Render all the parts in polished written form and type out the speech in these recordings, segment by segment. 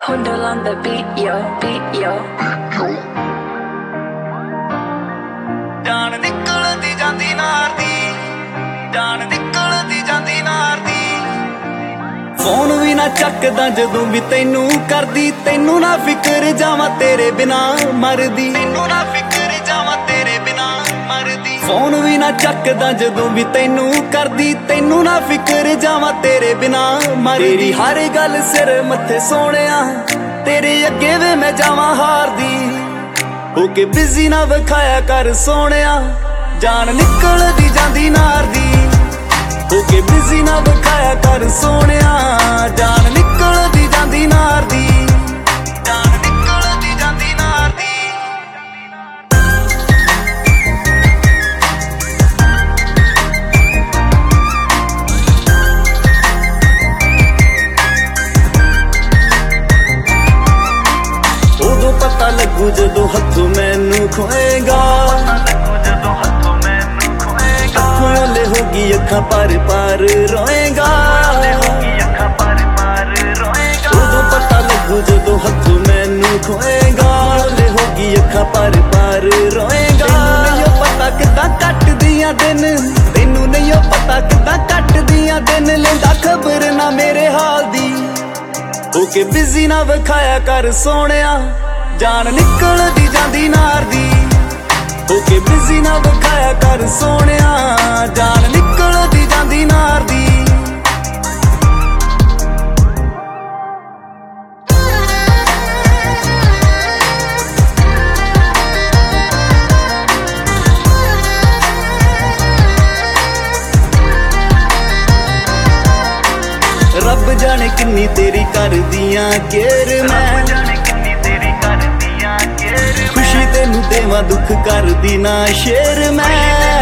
Hundle on the beat, yo, beat, yo. ਜਾਨ ਨਿਕਲਦੀ ਜਾਂਦੀ ਨਾਰ ਦੀ, ਜਾਨ ਨਿਕਲਦੀ ਜਾਂਦੀ ਨਾਰ ਦੀ। ਫੋਨ ਵੀ ਨਾ ਚੱਕਦਾ ਜਦੋਂ ਵੀ ਤੈਨੂੰ ਕਰਦੀ, ਤੈਨੂੰ ਨਾ ਫਿਕਰ ਜਾਵਾਂ ਤੇਰੇ ਬਿਨਾ ਮਰਦੀ, ਤੈਨੂੰ ਨਾ ਫਿਕਰ ਜਾਵਾਂ ਤੇਰੇ ਬਿਨਾ ਮਰਦੀ। ਫੋਨ ਵੀ ਨਾ ਚੱਕਦਾ ਜਦੋਂ ਵੀ ਤੈਨੂੰ ਕਰਦੀ, ਤੈਨੂੰ ਨਾ ਫਿਕਰ ਜਾਵਾਂ ਤੇਰੇ ਬਿਨਾ ਮਰਦੀ। ਤੇਰੀ ਹਰ ਗੱਲ ਸਿਰ ਮੱਥੇ ਸੋਹਣਿਆ, ਤੇਰੇ ਅੱਗੇ ਵੇ ਮੈਂ ਜਾਵਾਂ ਹਾਰਦੀ। ਹੋ ਕੇ ਬਿਜ਼ੀ ਨਾ ਵਿਖਾਇਆ ਕਰ ਸੋਹਣਿਆ, ਜਾਨ ਨਿਕਲਦੀ ਜਾਂਦੀ ਨਾਰ ਦੀ। ਹੋ ਕੇ ਬਿਜ਼ੀ ਨਾ ਵਿਖਾਇਆ ਕਰ ਸੋਹਣਿਆ, ਜਾਨ ਨਿਕਲਦੀ ਜਾਂਦੀ ਨਾਰ ਦੀ, ਜਾਨ ਨਿਕਲਦੀ ਜਾਂਦੀ ਨਾਰ ਦੀ। ਉਦੋਂ ਪਤਾ ਲੱਗੂ ਜਦੋਂ ਹੱਥੋਂ ਮੈਨੂੰ ਖੋਏਗਾ, ਖੋਲੇ ਹੋਗੀ ਅੱਖਾਂ ਪਰ ਪਰ ਰੋਏਗਾ। ਉਦੋਂ ਪਤਾ ਲੱਗੂ ਜਦੋਂ ਹੱਥੋਂ ਮੈਨੂੰ ਖੋਏਗਾ, ਖੋਲੇ ਹੋਗੀ ਅੱਖਾਂ ਪਰ ਪਰ ਰੋਏਗਾ। ਤੈਨੂੰ ਨਹੀਂ ਪਤਾ ਕਿੱਦਾਂ ਕੱਟਦੀਆਂ ਦਿਨ, ਤੈਨੂੰ ਨਹੀਂ ਪਤਾ ਕਿੱਦਾਂ ਕੱਟਦੀਆਂ ਦਿਨ। ਲੈਂਦਾ ਖਬਰ ਨਾ ਮੇਰੇ ਹਾਲ ਦੀ, ਹੋ ਕੇ ਬਿਜ਼ੀ ਨਾ ਵਿਖਾਇਆ ਕਰ ਸੋਹਣਿਆ, ਜਾਨ ਨਿਕਲਦੀ ਜਾਂਦੀ ਨਾਰ ਦੀ। ਹੋ ਕੇ ਬਿਜ਼ੀ ਨਾ ਵਿਖਾਇਆ ਕਰ ਸੋਹਣਿਆ, ਜਾਨ ਨਿਕਲਦੀ ਜਾਂਦੀ ਨਾਰ ਦੀ। ਰੱਬ ਜਾਣੇ ਕਿੰਨੀ ਤੇਰੀ ਕਰਦੀਆਂ ਕੇਰ ਮੈਂ, ਖੁਸ਼ੀ ਤੈਨੂੰ ਦੇਵਾਂ ਦੁੱਖ ਕਰਦੀ ਨਾ ਸ਼ੇਰ ਮੈਂ।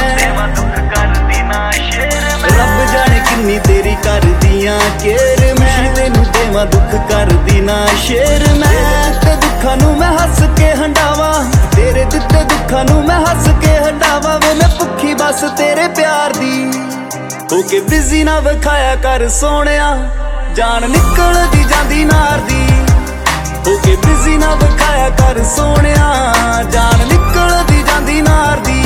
ਰੱਬ ਜਾਣੇ ਕਿੰਨੀ ਤੇਰੀ ਕਰਦੀਆਂ ਕੇਰ ਮੈਂ, ਖੁਸ਼ੀ ਤੈਨੂੰ ਦੇਵਾਂ ਦੁੱਖ ਕਰਦੀ ਨਾ ਸ਼ੇਰ ਮੈਂ। ਤੇ ਦੁੱਖਾਂ ਨੂੰ ਮੈਂ ਹੱਸ ਕੇ ਹੰਡਾਵਾਂ, ਤੇਰੇ ਦਿੱਤੇ ਦੁੱਖਾਂ ਨੂੰ ਮੈਂ ਹੱਸ ਕੇ ਹੰਡਾਵਾਂ। ਵੇ ਮੈਂ ਭੁੱਖੀ ਬਸ ਤੇਰੇ ਪਿਆਰ ਦੀ। ਹੋ ਕੇ ਬਿਜ਼ੀ ਨਾ ਵਿਖਾਇਆ ਕਰ ਸੋਹਣਿਆ, ਜਾਨ ਨਿਕਲਦੀ ਜਾਂਦੀ ਨਾਰ ਦੀ। ਹੋ ਕੇ ਬਿਜ਼ੀ ਨਾ ਵਿਖਾਇਆ ਕਰ ਸੋਹਣਿਆ, ਜਾਨ ਨਿਕਲਦੀ ਜਾਂਦੀ ਨਾਰ ਦੀ।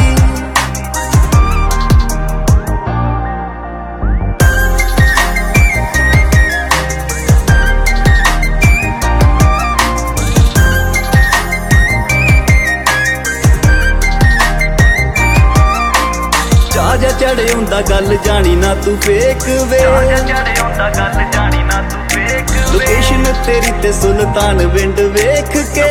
ਜਾ ਚੜੇ ਹੁੰਦਾ ਗੱਲ ਜਾਣੀ ਨਾ ਤੂੰ ਫੇਕ ਵੇ, ਲੋਕੇਸ਼ਨ ਤੇਰੀ ਤੇ ਸੁਲਤਾਨ ਵਿੰਡ ਵੇਖ ਕੇ।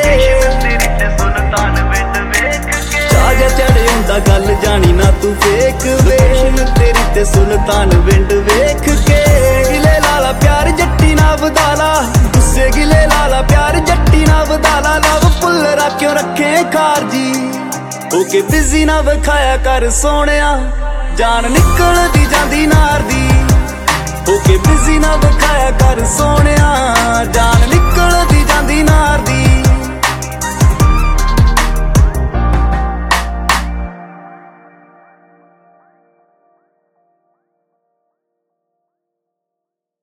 ਜਾ ਚੜੇ ਹੁੰਦਾ ਗੱਲ ਜਾਣੀ ਨਾ ਤੂੰ ਫੇਕ ਵੇ, ਤੇਰੀ ਤੇ ਸੁਲਤਾਨ ਵਿੰਡ ਵੇਖ ਕੇ। ਗਿਲੇ ਲਾਲਾ ਪਿਆਰ ਜੱਟੀ ਨਾ ਵਧਾਲਾ, ਗੁੱਸੇ ਗਿਲੇ ਲਾਲਾ ਪਿਆਰ ਜੱਟੀ ਨਾ ਵਧਾਲਾ। ਲਵ ਭੁੱਲ ਰੱਖਿਓ ਰੱਖੇ ਖਾਰਜੀ। ਹੋ ਕੇ ਬਿਜ਼ੀ ਨਾ ਵਿਖਾਇਆ ਕਰ ਸੋਹਣਿਆ, ਜਾਨ ਨਿਕਲਦੀ ਜਾਂਦੀ ਨਾਰ ਦੀ। ਹੋ ਕੇ ਬਿਜ਼ੀ ਨਾ ਵਿਖਾਇਆ ਕਰ ਸੋਹਣਿਆ, ਜਾਨ ਨਿਕਲਦੀ ਜਾਂਦੀ ਨਾਰ ਦੀ।